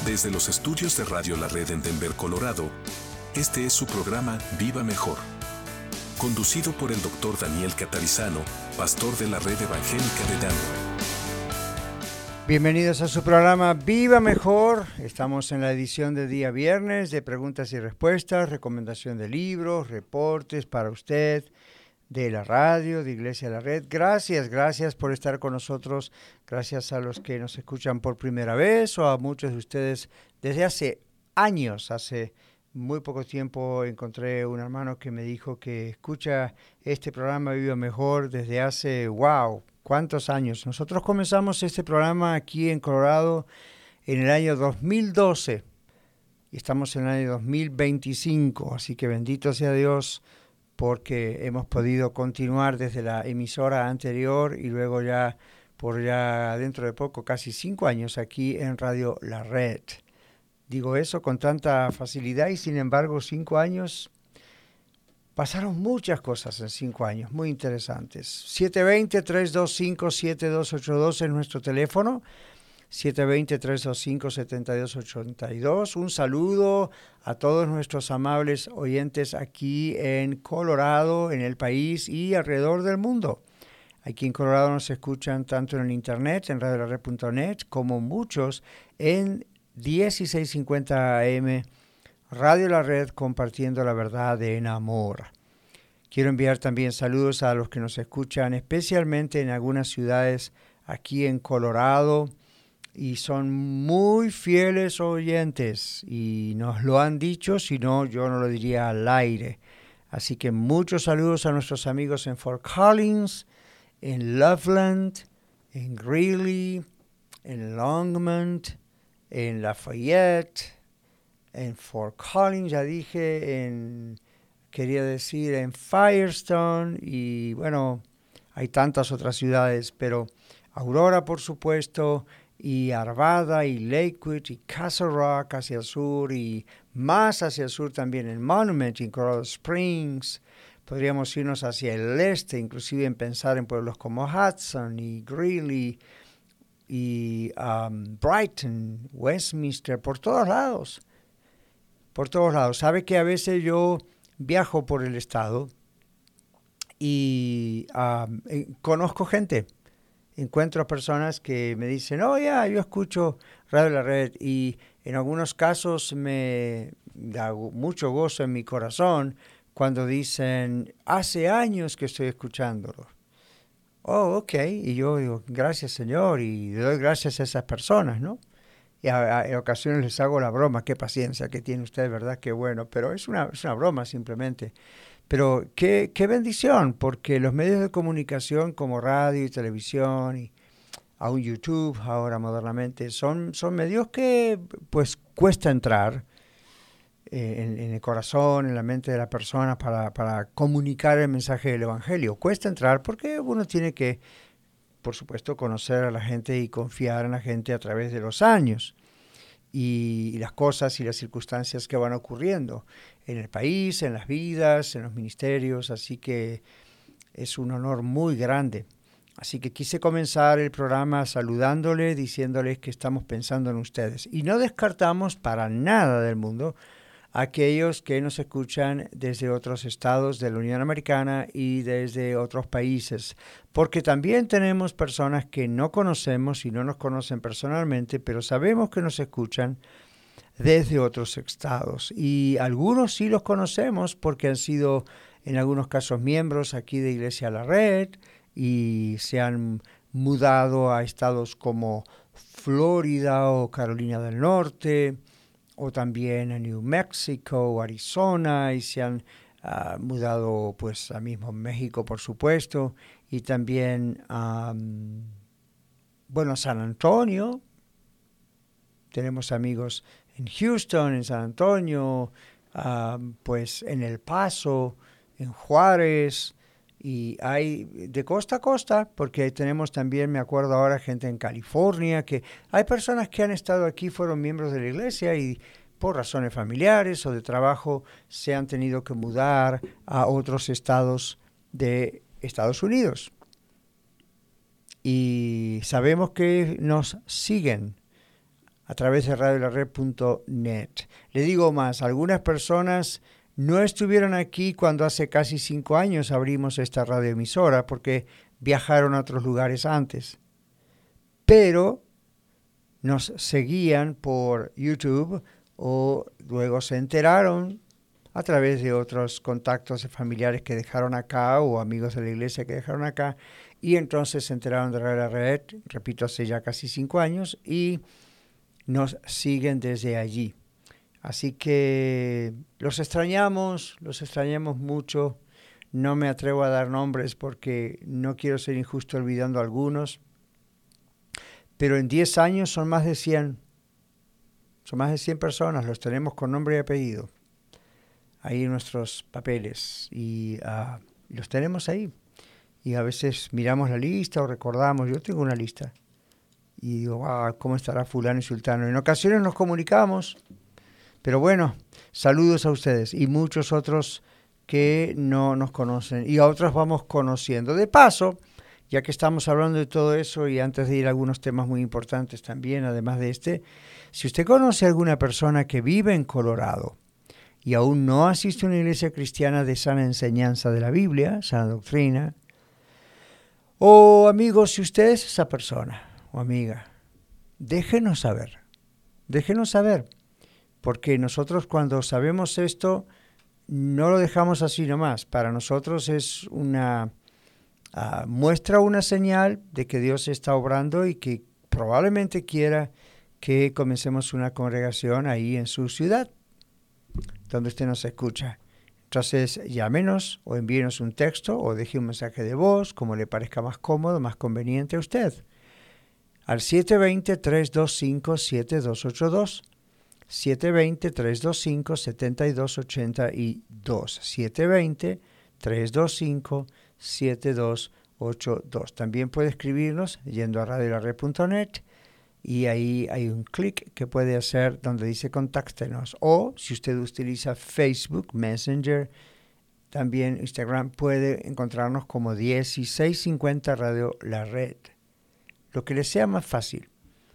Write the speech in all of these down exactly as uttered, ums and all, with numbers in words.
Desde los estudios de Radio La Red en Denver, Colorado, este es su programa Viva Mejor, conducido por el doctor Daniel Catarizano, pastor de la Red Evangélica de Denver. Bienvenidos a su programa Viva Mejor. Estamos en la edición de día viernes de preguntas y respuestas, recomendación de libros, reportes para usted de la radio, de Iglesia La Red. Gracias, gracias por estar con nosotros. Gracias a los que nos escuchan por primera vez o a muchos de ustedes desde hace años. Hace muy poco tiempo encontré un hermano que me dijo que escucha este programa Viva Mejor desde hace, wow, ¿cuántos años? Nosotros comenzamos este programa aquí en Colorado en el año dos mil doce y estamos en el año dos mil veinticinco, así que bendito sea Dios porque hemos podido continuar desde la emisora anterior y luego ya por ya dentro de poco, casi cinco años aquí en Radio La Red. Digo eso con tanta facilidad y sin embargo cinco años, pasaron muchas cosas en cinco años, muy interesantes. siete dos cero, tres dos cinco, siete dos ocho dos es nuestro teléfono. siete dos cero, tres dos cinco, siete dos ocho dos. Un saludo a todos nuestros amables oyentes aquí en Colorado, en el país y alrededor del mundo. Aquí en Colorado nos escuchan tanto en el internet, en radio la red punto net, como muchos en dieciséis cincuenta A M, Radio La Red, compartiendo la verdad en amor. Quiero enviar también saludos a los que nos escuchan, especialmente en algunas ciudades aquí en Colorado, y son muy fieles oyentes y nos lo han dicho, si no yo no lo diría al aire. Así que muchos saludos a nuestros amigos en Fort Collins, en Loveland, en Greeley, en Longmont, en Lafayette, en Fort Collins, ya dije, en, quería decir en Firestone y bueno, hay tantas otras ciudades, pero Aurora por supuesto, y Arvada, y Lakewood, y Castle Rock hacia el sur, y más hacia el sur también en Monument, y en Colorado Springs. Podríamos irnos hacia el este, inclusive en pensar en pueblos como Hudson, y Greeley, y um, Brighton, Westminster, por todos lados. Por todos lados. Sabe que a veces yo viajo por el estado y um, eh, conozco gente. Encuentro personas que me dicen, oh, ya, yeah, yo escucho Radio La Red, y en algunos casos me da mucho gozo en mi corazón cuando dicen, hace años que estoy escuchándolo. Oh, ok, y yo digo, gracias Señor, y le doy gracias a esas personas, ¿no? Y a, a, en ocasiones les hago la broma, qué paciencia que tiene usted, ¿verdad? Qué bueno, pero es una, es una broma simplemente. Pero qué, qué bendición, porque los medios de comunicación como radio y televisión y aún YouTube ahora modernamente son, son medios que pues cuesta entrar eh, en, en el corazón, en la mente de la persona para, para comunicar el mensaje del Evangelio. Cuesta entrar porque uno tiene que, por supuesto, conocer a la gente y confiar en la gente a través de los años. Y las cosas y las circunstancias que van ocurriendo en el país, en las vidas, en los ministerios, así que es un honor muy grande. Así que quise comenzar el programa saludándole, diciéndoles que estamos pensando en ustedes. Y no descartamos para nada del mundo a aquellos que nos escuchan desde otros estados de la Unión Americana y desde otros países, porque también tenemos personas que no conocemos y no nos conocen personalmente, pero sabemos que nos escuchan desde otros estados. Y algunos sí los conocemos porque han sido en algunos casos miembros aquí de Iglesia La Red y se han mudado a estados como Florida o Carolina del Norte, o también a New Mexico o Arizona, y se han uh, mudado pues a mismo México, por supuesto, y también um, bueno, a San Antonio. Tenemos amigos en Houston, en San Antonio, uh, pues en El Paso, en Juárez, y hay de costa a costa, porque tenemos también, me acuerdo ahora, gente en California, que hay personas que han estado aquí, fueron miembros de la iglesia y por razones familiares o de trabajo se han tenido que mudar a otros estados de Estados Unidos. Y sabemos que nos siguen a través de radio la red punto net. Le digo más, algunas personas no estuvieron aquí cuando hace casi cinco años abrimos esta radioemisora porque viajaron a otros lugares antes. Pero nos seguían por YouTube o luego se enteraron a través de otros contactos de familiares que dejaron acá o amigos de la iglesia que dejaron acá y entonces se enteraron de Radio La Red, repito, hace ya casi cinco años y nos siguen desde allí. Así que los extrañamos, los extrañamos mucho. No me atrevo a dar nombres porque no quiero ser injusto olvidando a algunos. Pero en diez años son más de cien. Son más de cien personas, los tenemos con nombre y apellido. Ahí en nuestros papeles. Y uh, los tenemos ahí. Y a veces miramos la lista o recordamos. Yo tengo una lista. Y digo, ah, ¿cómo estará fulano y sultano? En ocasiones nos comunicamos. Pero bueno, saludos a ustedes y muchos otros que no nos conocen. Y a otros vamos conociendo. De paso, ya que estamos hablando de todo eso y antes de ir a algunos temas muy importantes también, además de este, si usted conoce a alguna persona que vive en Colorado y aún no asiste a una iglesia cristiana de sana enseñanza de la Biblia, sana doctrina, o amigos, si usted es esa persona o amiga, déjenos saber, déjenos saber, porque nosotros cuando sabemos esto no lo dejamos así nomás, para nosotros es una uh, muestra una señal de que Dios está obrando y que probablemente quiera que comencemos una congregación ahí en su ciudad, donde usted nos escucha. Entonces, llámenos o envíenos un texto o deje un mensaje de voz, como le parezca más cómodo, más conveniente a usted, al siete dos cero, tres dos cinco, siete dos ocho dos, siete dos cero, tres dos cinco, siete dos ocho dos, siete dos cero, tres dos cinco, siete dos ocho dos. También puede escribirnos yendo a radio la red punto net y ahí hay un clic que puede hacer donde dice contáctenos. O si usted utiliza Facebook, Messenger, también Instagram, puede encontrarnos como dieciséis cincuenta Radio La Red. Lo que le sea más fácil.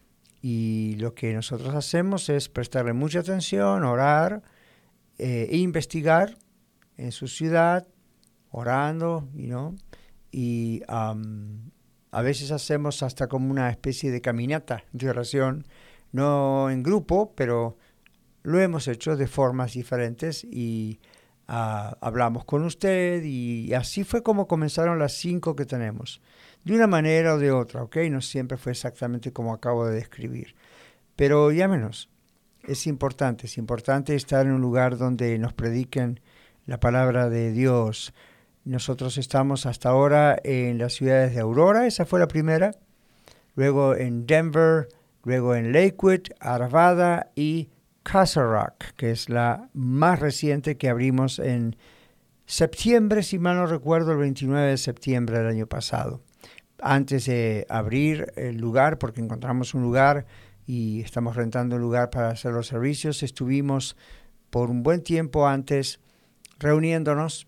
Y lo que nosotros hacemos es prestarle mucha atención, orar eh, e investigar en su ciudad, orando, you know, y um, a veces hacemos hasta como una especie de caminata de oración, no en grupo, pero lo hemos hecho de formas diferentes y uh, hablamos con usted y así fue como comenzaron las cinco que tenemos. De una manera o de otra, ¿ok? No siempre fue exactamente como acabo de describir. Pero llámenos. Es importante, es importante estar en un lugar donde nos prediquen la palabra de Dios. Nosotros estamos hasta ahora en las ciudades de Aurora, esa fue la primera. Luego en Denver, luego en Lakewood, Arvada y Castle Rock, que es la más reciente que abrimos en septiembre, si mal no recuerdo, el veintinueve de septiembre del año pasado. Antes de abrir el lugar, porque encontramos un lugar y estamos rentando un lugar para hacer los servicios, estuvimos por un buen tiempo antes reuniéndonos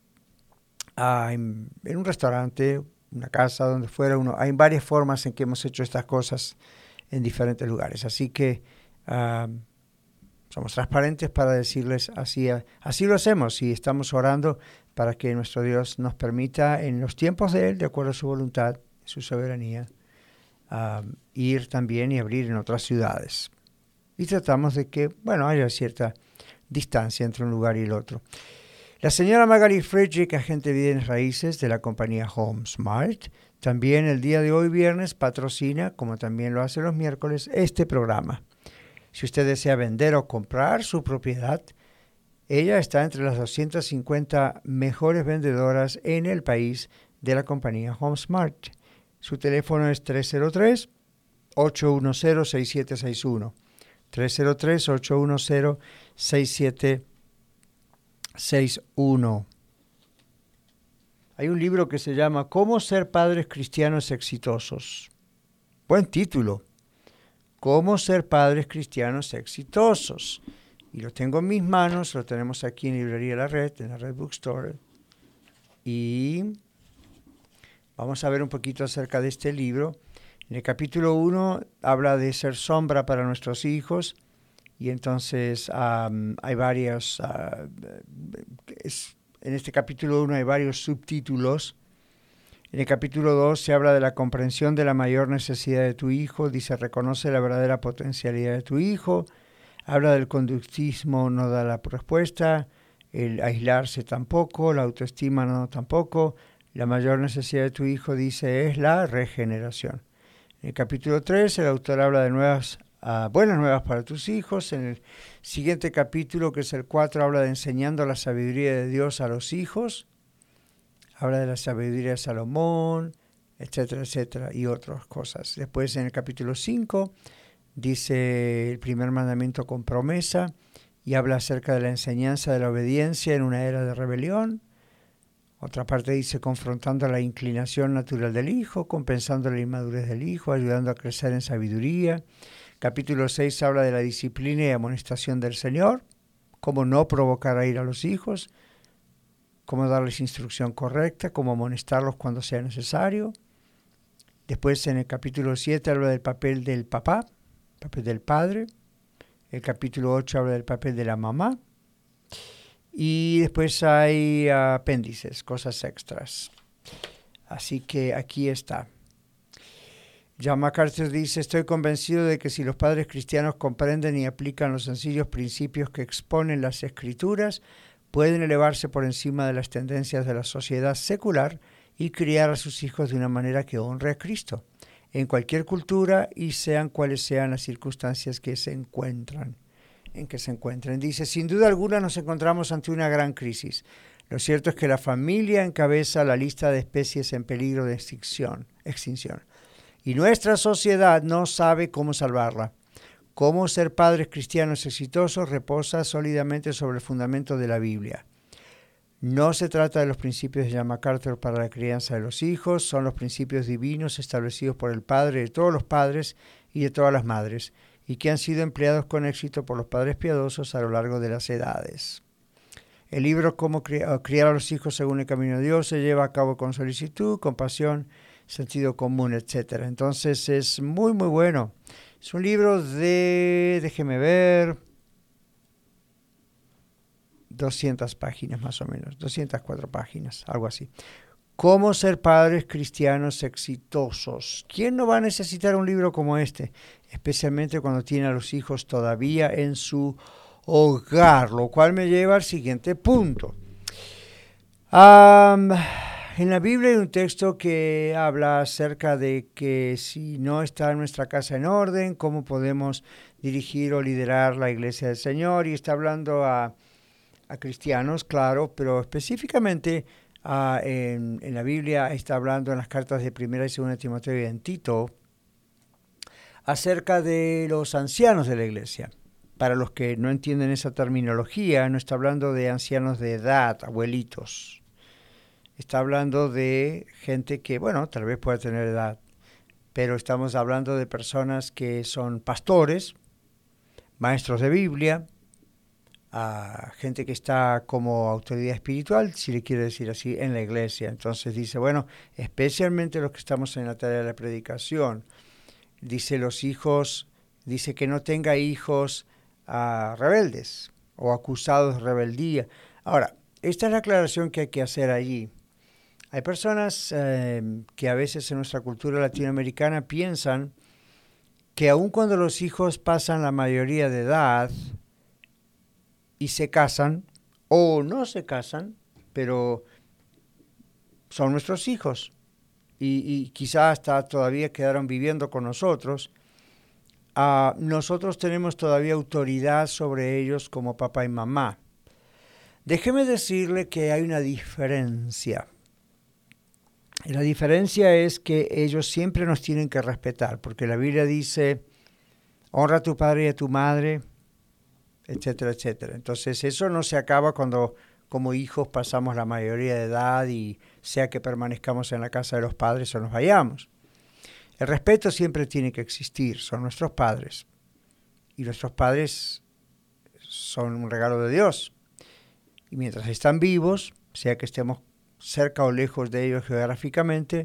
uh, en, en un restaurante, una casa, donde fuera uno. Hay varias formas en que hemos hecho estas cosas en diferentes lugares. Así que uh, somos transparentes para decirles así, así lo hacemos y estamos orando para que nuestro Dios nos permita en los tiempos de Él, de acuerdo a su voluntad, su soberanía, um, ir también y abrir en otras ciudades. Y tratamos de que, bueno, haya cierta distancia entre un lugar y el otro. La señora Magali Frederick, agente de bienes raíces de la compañía HomeSmart, también el día de hoy, viernes, patrocina, como también lo hace los miércoles, este programa. Si usted desea vender o comprar su propiedad, ella está entre las doscientas cincuenta mejores vendedoras en el país de la compañía HomeSmart. Su teléfono es tres cero tres, ocho uno cero, seis siete seis uno. tres cero tres, ocho uno cero, seis siete seis uno. Hay un libro que se llama ¿Cómo ser padres cristianos exitosos? Buen título. ¿Cómo ser padres cristianos exitosos? Y lo tengo en mis manos, lo tenemos aquí en Librería La Red, en la Red Bookstore. Y vamos a ver un poquito acerca de este libro. En el capítulo uno habla de ser sombra para nuestros hijos, y entonces um, hay varios, uh, es, en este capítulo uno hay varios subtítulos. En el capítulo dos se habla de la comprensión de la mayor necesidad de tu hijo, dice reconoce la verdadera potencialidad de tu hijo, habla del conductismo, no da la respuesta, el aislarse tampoco, la autoestima no tampoco, la mayor necesidad de tu hijo, dice, es la regeneración. En el capítulo tres el autor habla de nuevas, uh, buenas nuevas para tus hijos. En el siguiente capítulo, que es el cuatro, habla de enseñando la sabiduría de Dios a los hijos. Habla de la sabiduría de Salomón, etcétera, etcétera, y otras cosas. Después, en el capítulo cinco, dice el primer mandamiento con promesa y habla acerca de la enseñanza de la obediencia en una era de rebelión. Otra parte dice confrontando la inclinación natural del hijo, compensando la inmadurez del hijo, ayudando a crecer en sabiduría. Capítulo seis habla de la disciplina y amonestación del Señor, cómo no provocar a ir a los hijos, cómo darles instrucción correcta, cómo amonestarlos cuando sea necesario. Después en el capítulo siete habla del papel del papá, papel del padre. El capítulo ocho habla del papel de la mamá. Y después hay apéndices, cosas extras. Así que aquí está. John MacArthur dice, estoy convencido de que si los padres cristianos comprenden y aplican los sencillos principios que exponen las Escrituras, pueden elevarse por encima de las tendencias de la sociedad secular y criar a sus hijos de una manera que honre a Cristo, en cualquier cultura y sean cuales sean las circunstancias que se encuentran, en que se encuentren. Dice, sin duda alguna nos encontramos ante una gran crisis. Lo cierto es que la familia encabeza la lista de especies en peligro de extinción, extinción. Y nuestra sociedad no sabe cómo salvarla. Cómo ser padres cristianos exitosos reposa sólidamente sobre el fundamento de la Biblia. No se trata de los principios de John MacArthur para la crianza de los hijos, son los principios divinos establecidos por el Padre de todos los padres y de todas las madres, y que han sido empleados con éxito por los padres piadosos a lo largo de las edades. El libro Cómo criar a los hijos según el camino de Dios se lleva a cabo con solicitud, compasión, sentido común, etcétera. Entonces es muy, muy bueno. Es un libro de, déjeme ver, doscientas páginas más o menos, doscientas cuatro páginas, algo así. Cómo ser padres cristianos exitosos. ¿Quién no va a necesitar un libro como este? Especialmente cuando tiene a los hijos todavía en su hogar, lo cual me lleva al siguiente punto. Um, en la Biblia hay un texto que habla acerca de que si no está nuestra casa en orden, cómo podemos dirigir o liderar la iglesia del Señor, y está hablando a, a cristianos, claro, pero específicamente uh, en, en la Biblia está hablando en las cartas de primera y segunda Timoteo y en Tito acerca de los ancianos de la iglesia. Para los que no entienden esa terminología, no está hablando de ancianos de edad, abuelitos. Está hablando de gente que, bueno, tal vez pueda tener edad, pero estamos hablando de personas que son pastores, maestros de Biblia, a gente que está como autoridad espiritual, si le quiere decir así, en la iglesia. Entonces dice, bueno, especialmente los que estamos en la tarea de la predicación, dice los hijos, dice que no tenga hijos uh, rebeldes o acusados de rebeldía. Ahora, esta es la aclaración que hay que hacer allí. Hay personas eh, que a veces en nuestra cultura latinoamericana piensan que aun cuando los hijos pasan la mayoría de edad y se casan, o no se casan, pero son nuestros hijos, y, y quizás hasta todavía quedaron viviendo con nosotros, uh, nosotros tenemos todavía autoridad sobre ellos como papá y mamá. Déjeme decirle que hay una diferencia. La diferencia es que ellos siempre nos tienen que respetar, porque la Biblia dice, honra a tu padre y a tu madre, etcétera, etcétera. Entonces eso no se acaba cuando como hijos pasamos la mayoría de edad y sea que permanezcamos en la casa de los padres o nos vayamos. El respeto siempre tiene que existir, son nuestros padres. Y nuestros padres son un regalo de Dios. Y mientras están vivos, sea que estemos cerca o lejos de ellos geográficamente,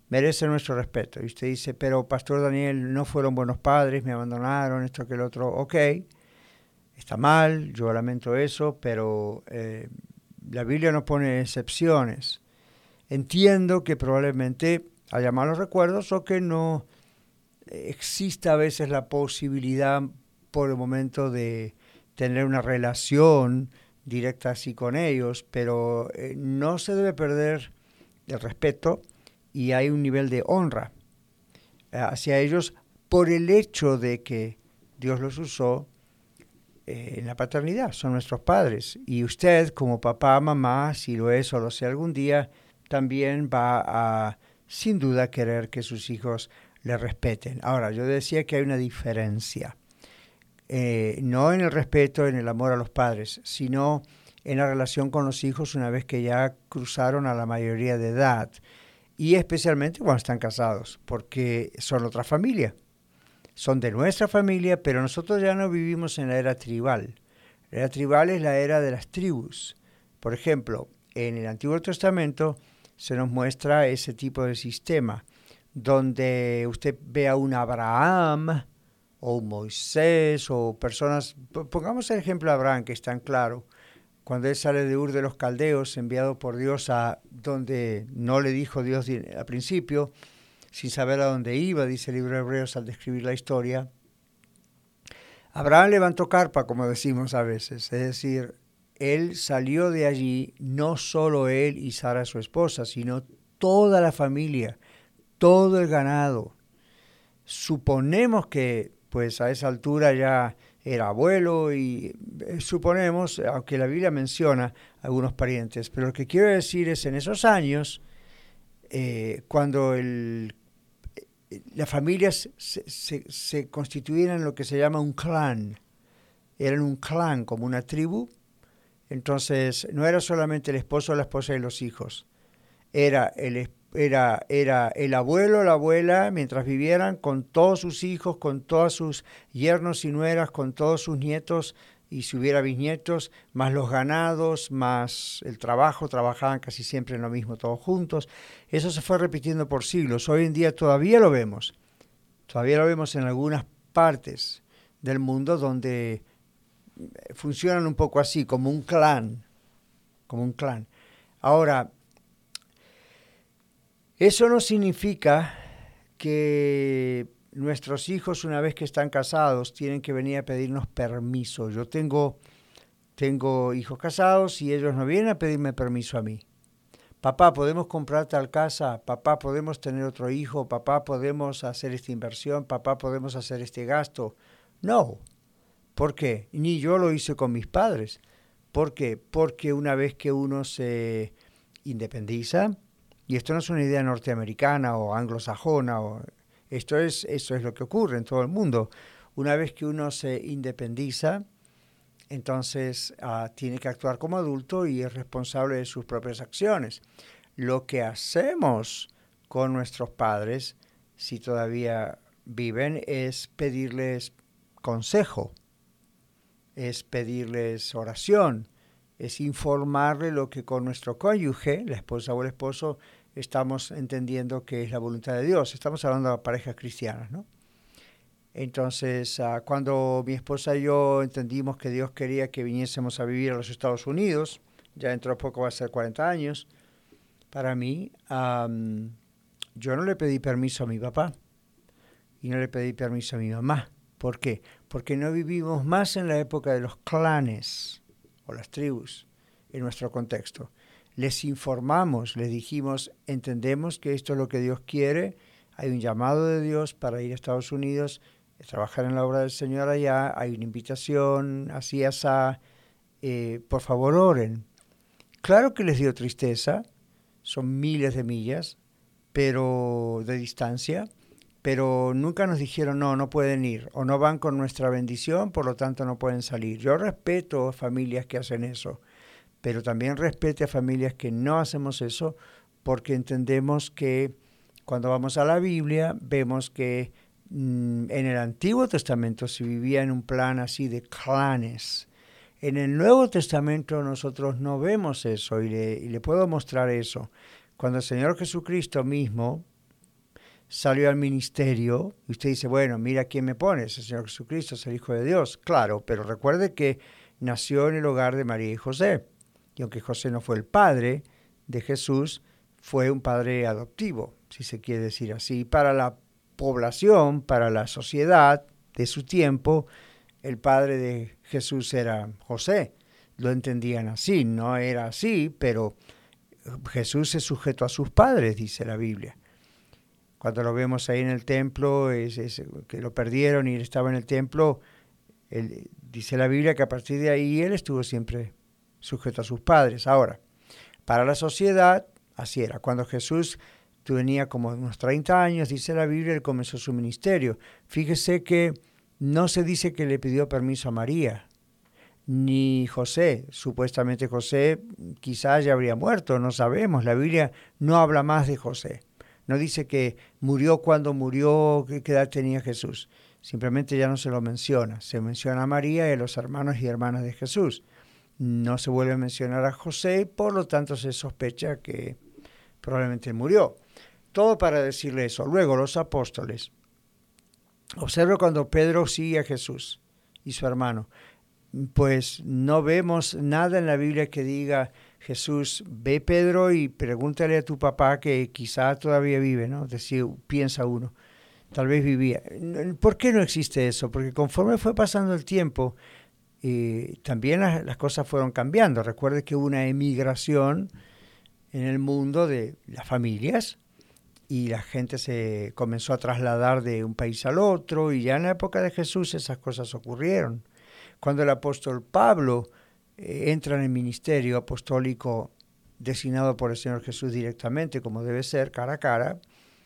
merece nuestro respeto. Y usted dice, pero Pastor Daniel, no fueron buenos padres, me abandonaron, esto que el otro. Ok, está mal, yo lamento eso, pero eh, la Biblia no pone excepciones. Entiendo que probablemente haya malos recuerdos o que no exista a veces la posibilidad por el momento de tener una relación directa así con ellos, pero eh, no se debe perder el respeto y hay un nivel de honra eh, hacia ellos por el hecho de que Dios los usó eh, en la paternidad, son nuestros padres. Y usted como papá, mamá, si lo es o lo sea algún día, también va a, sin duda, querer que sus hijos le respeten. Ahora, yo decía que hay una diferencia. Eh, no en el respeto, en el amor a los padres, sino en la relación con los hijos una vez que ya cruzaron a la mayoría de edad y especialmente cuando están casados, porque son otra familia, son de nuestra familia, pero nosotros ya no vivimos en la era tribal. La era tribal es la era de las tribus. Por ejemplo, en el Antiguo Testamento se nos muestra ese tipo de sistema, donde usted ve a un Abraham o un Moisés o personas, pongamos el ejemplo de Abraham, que es tan claro, cuando él sale de Ur de los Caldeos, enviado por Dios a donde no le dijo Dios al principio, sin saber a dónde iba, dice el libro de Hebreos al describir la historia. Abraham levantó carpa, como decimos a veces, es decir, él salió de allí, no solo él y Sara su esposa, sino toda la familia, todo el ganado. Suponemos que pues a esa altura ya era abuelo y eh, suponemos, aunque la Biblia menciona algunos parientes, pero lo que quiero decir es en esos años, eh, cuando el, las familias se, se, se constituían en lo que se llama un clan, eran un clan como una tribu, entonces no era solamente el esposo, la esposa y los hijos, era el esposo, Era, era el abuelo, la abuela, mientras vivieran, con todos sus hijos, con todos sus yernos y nueras, con todos sus nietos, y si hubiera bisnietos, más los ganados, más el trabajo, trabajaban casi siempre en lo mismo, todos juntos. Eso se fue repitiendo por siglos. Hoy en día todavía lo vemos. Todavía lo vemos en algunas partes del mundo donde funcionan un poco así, como un clan, como un clan. Ahora, eso no significa que nuestros hijos, una vez que están casados, tienen que venir a pedirnos permiso. Yo tengo, tengo hijos casados y ellos no vienen a pedirme permiso a mí. Papá, ¿podemos comprar tal casa? Papá, ¿podemos tener otro hijo? Papá, ¿podemos hacer esta inversión? Papá, ¿podemos hacer este gasto? No. ¿Por qué? Ni yo lo hice con mis padres. ¿Por qué? Porque una vez que uno se independiza, y esto no es una idea norteamericana o anglosajona, o, esto, es, esto es lo que ocurre en todo el mundo. Una vez que uno se independiza, entonces uh, tiene que actuar como adulto y es responsable de sus propias acciones. Lo que hacemos con nuestros padres, si todavía viven, es pedirles consejo, es pedirles oración, es informarle lo que con nuestro cónyuge, la esposa o el esposo, estamos entendiendo que es la voluntad de Dios. Estamos hablando de parejas cristianas, ¿no? Entonces, uh, cuando mi esposa y yo entendimos que Dios quería que viniésemos a vivir a los Estados Unidos, ya dentro de poco va a ser cuarenta años, para mí, um, yo no le pedí permiso a mi papá y no le pedí permiso a mi mamá. ¿Por qué? Porque no vivimos más en la época de los clanes o las tribus en nuestro contexto. Les informamos, les dijimos, entendemos que esto es lo que Dios quiere, hay un llamado de Dios para ir a Estados Unidos, trabajar en la obra del Señor allá, hay una invitación, así, asá, eh, por favor oren. Claro que les dio tristeza, son miles de millas pero de distancia, pero nunca nos dijeron, no, no pueden ir, o no van con nuestra bendición, por lo tanto no pueden salir. Yo respeto a familias que hacen eso, pero también respeto a familias que no hacemos eso, porque entendemos que cuando vamos a la Biblia, vemos que mmm, en el Antiguo Testamento se vivía en un plan así de clanes. En el Nuevo Testamento nosotros no vemos eso, y le, y le puedo mostrar eso. Cuando el Señor Jesucristo mismo salió al ministerio, y usted dice, bueno, mira quién me pone, es el Señor Jesucristo, es el Hijo de Dios. Claro, pero recuerde que nació en el hogar de María y José. Y aunque José no fue el padre de Jesús, fue un padre adoptivo, si se quiere decir así. Para la población, para la sociedad de su tiempo, el padre de Jesús era José. Lo entendían así, no era así, pero Jesús es sujeto a sus padres, dice la Biblia. Cuando lo vemos ahí en el templo, es, es, que lo perdieron y él estaba en el templo, él, dice la Biblia que a partir de ahí él estuvo siempre sujeto a sus padres. Ahora, para la sociedad, así era. Cuando Jesús tenía como unos treinta años, dice la Biblia, él comenzó su ministerio. Fíjese que no se dice que le pidió permiso a María, ni José. Supuestamente José quizás ya habría muerto, no sabemos. La Biblia no habla más de José. No dice que murió cuando murió, qué edad tenía Jesús. Simplemente ya no se lo menciona. Se menciona a María y a los hermanos y hermanas de Jesús. No se vuelve a mencionar a José, por lo tanto se sospecha que probablemente murió. Todo para decirle eso. Luego los apóstoles. Observa cuando Pedro sigue a Jesús y su hermano. Pues no vemos nada en la Biblia que diga, Jesús, ve Pedro y pregúntale a tu papá que quizá todavía vive, ¿no? Es decir, piensa uno, tal vez vivía. ¿Por qué no existe eso? Porque conforme fue pasando el tiempo, eh, también las, las cosas fueron cambiando. Recuerde que hubo una emigración en el mundo de las familias y la gente se comenzó a trasladar de un país al otro y ya en la época de Jesús esas cosas ocurrieron. Cuando el apóstol Pablo eh, entra en el ministerio apostólico designado por el Señor Jesús directamente, como debe ser, cara a cara,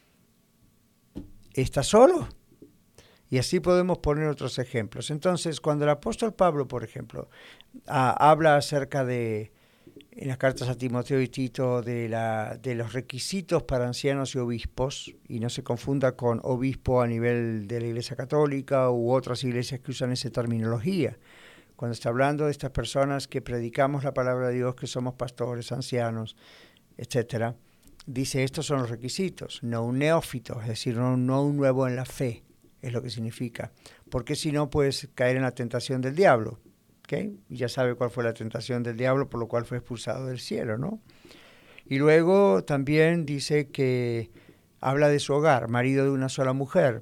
está solo. Y así podemos poner otros ejemplos. Entonces, cuando el apóstol Pablo, por ejemplo, ah, habla acerca de, en las cartas a Timoteo y Tito, de, la, de los requisitos para ancianos y obispos, y no se confunda con obispo a nivel de la Iglesia Católica u otras iglesias que usan esa terminología. Cuando está hablando de estas personas que predicamos la palabra de Dios, que somos pastores, ancianos, etcétera, dice, estos son los requisitos, no un neófito, es decir, no, no un nuevo en la fe, es lo que significa, porque si no puedes caer en la tentación del diablo, ¿okay? Y ya sabe cuál fue la tentación del diablo, por lo cual fue expulsado del cielo, ¿no? Y luego también dice que habla de su hogar, marido de una sola mujer,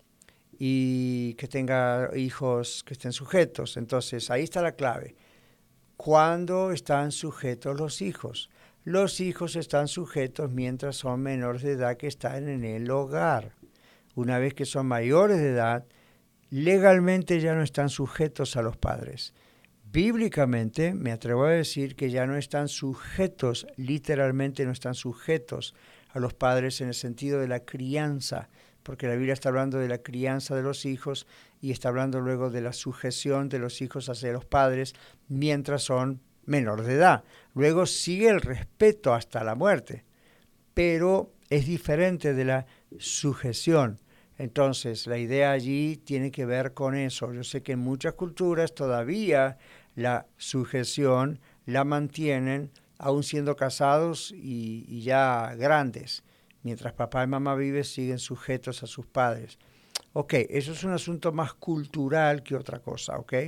y que tenga hijos que estén sujetos. Entonces, ahí está la clave. ¿Cuándo están sujetos los hijos? Los hijos están sujetos mientras son menores de edad que están en el hogar. Una vez que son mayores de edad, legalmente ya no están sujetos a los padres. Bíblicamente, me atrevo a decir que ya no están sujetos, literalmente no están sujetos a los padres en el sentido de la crianza, porque la Biblia está hablando de la crianza de los hijos y está hablando luego de la sujeción de los hijos hacia los padres mientras son menores de edad. Luego sigue el respeto hasta la muerte, pero es diferente de la sujeción. Entonces, la idea allí tiene que ver con eso. Yo sé que en muchas culturas todavía la sujeción la mantienen aún siendo casados y, y ya grandes. Mientras papá y mamá viven, siguen sujetos a sus padres. Ok, eso es un asunto más cultural que otra cosa, ok.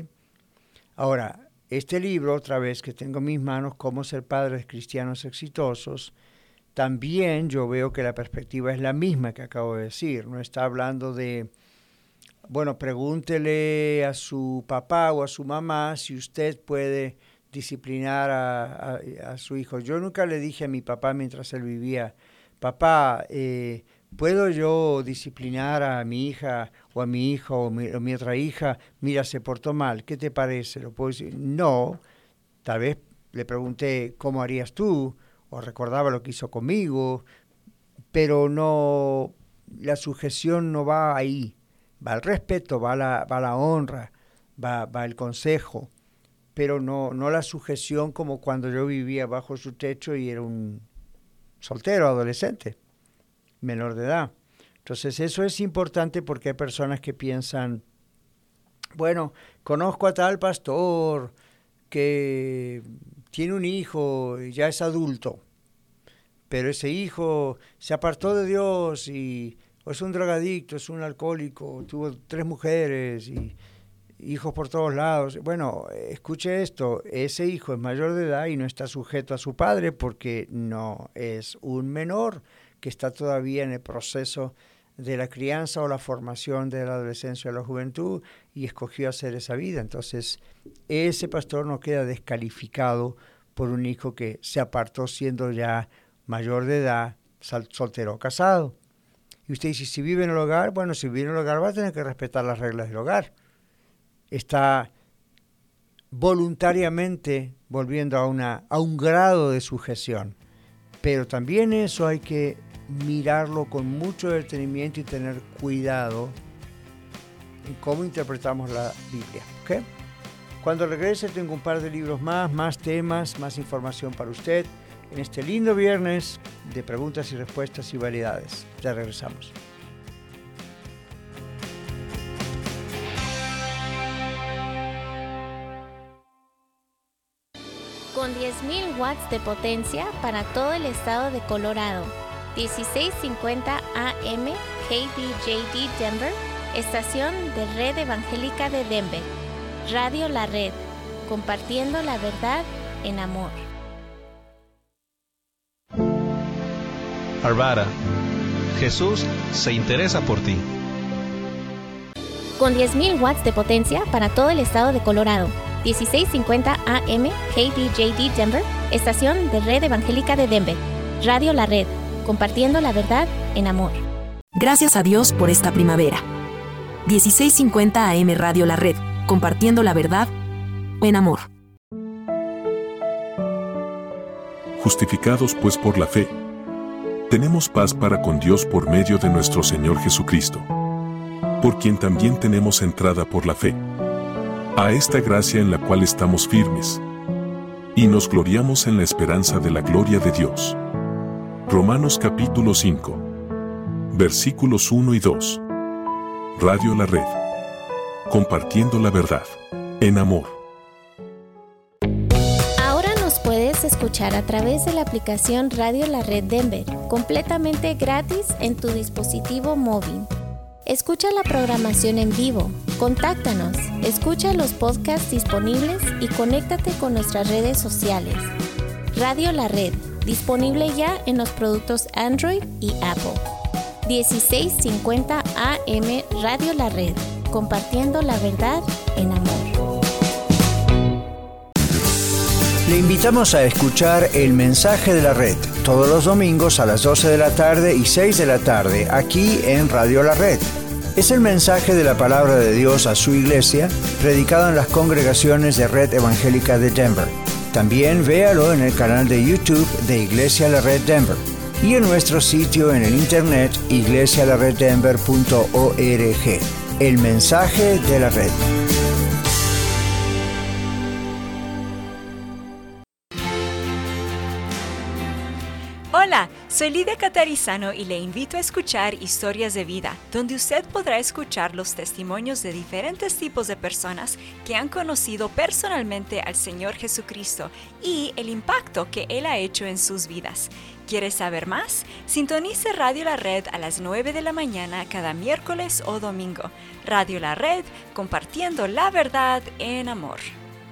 Ahora, este libro, otra vez, que tengo en mis manos, Cómo ser padres cristianos exitosos, también yo veo que la perspectiva es la misma que acabo de decir. No está hablando de, bueno, pregúntele a su papá o a su mamá si usted puede disciplinar a, a, a su hijo. Yo nunca le dije a mi papá mientras él vivía, papá, eh, ¿puedo yo disciplinar a mi hija o a mi hijo o mi, o mi otra hija? Mira, se portó mal, ¿qué te parece? ¿Lo puedo decir? No, tal vez le pregunté, ¿cómo harías tú? O recordaba lo que hizo conmigo, pero no, la sujeción no va ahí, va el respeto, va la, va la honra, va, va el consejo, pero no, no la sujeción como cuando yo vivía bajo su techo y era un soltero, adolescente, menor de edad. Entonces eso es importante porque hay personas que piensan, bueno, conozco a tal pastor que tiene un hijo y ya es adulto, pero ese hijo se apartó de Dios y o es un drogadicto, es un alcohólico, tuvo tres mujeres y hijos por todos lados. Bueno, escuche esto, ese hijo es mayor de edad y no está sujeto a su padre porque no es un menor que está todavía en el proceso de la crianza o la formación de la adolescencia o la juventud y escogió hacer esa vida. Entonces, ese pastor no queda descalificado por un hijo que se apartó siendo ya mayor de edad, soltero o casado. Y usted dice, si vive en el hogar, bueno, si vive en el hogar va a tener que respetar las reglas del hogar. Está voluntariamente volviendo a, una, a un grado de sujeción. Pero también eso hay que mirarlo con mucho detenimiento y tener cuidado en cómo interpretamos la Biblia. ¿Okay? Cuando regrese tengo un par de libros más, más temas, más información para usted en este lindo viernes de preguntas y respuestas y variedades. Ya regresamos. Con diez mil watts de potencia para todo el estado de Colorado. dieciséis cincuenta A M K D J D Denver, estación de Red Evangélica de Denver. Radio La Red, compartiendo la verdad en amor. Arvada, Jesús se interesa por ti. Con diez mil watts de potencia para todo el estado de Colorado. dieciséis cincuenta A M K D J D Denver, estación de Red Evangélica de Denver. Radio La Red, compartiendo la verdad en amor. Gracias a Dios por esta primavera. dieciséis cincuenta A M Radio La Red, compartiendo la verdad en amor. Justificados pues por la fe, tenemos paz para con Dios por medio de nuestro Señor Jesucristo, por quien también tenemos entrada por la fe a esta gracia en la cual estamos firmes, y nos gloriamos en la esperanza de la gloria de Dios. Romanos capítulo cinco, versículos uno y dos. Radio La Red, compartiendo la verdad en amor. Ahora nos puedes escuchar a través de la aplicación Radio La Red Denver, completamente gratis en tu dispositivo móvil. Escucha la programación en vivo, contáctanos, escucha los podcasts disponibles y conéctate con nuestras redes sociales. Radio La Red, disponible ya en los productos Android y Apple. dieciséis cincuenta A M Radio La Red, compartiendo la verdad en amor. Le invitamos a escuchar El Mensaje de la Red todos los domingos a las doce de la tarde y seis de la tarde aquí en Radio La Red. Es el mensaje de la palabra de Dios a su iglesia, predicado en las congregaciones de Red Evangélica de Denver. También véalo en el canal de YouTube de Iglesia La Red Denver y en nuestro sitio en el internet iglesia la red denver punto org. El Mensaje de la Red. Hola, soy Lidia Catarizano y le invito a escuchar Historias de Vida, donde usted podrá escuchar los testimonios de diferentes tipos de personas que han conocido personalmente al Señor Jesucristo y el impacto que Él ha hecho en sus vidas. ¿Quiere saber más? Sintonice Radio La Red a las nueve de la mañana cada miércoles o domingo. Radio La Red, compartiendo la verdad en amor.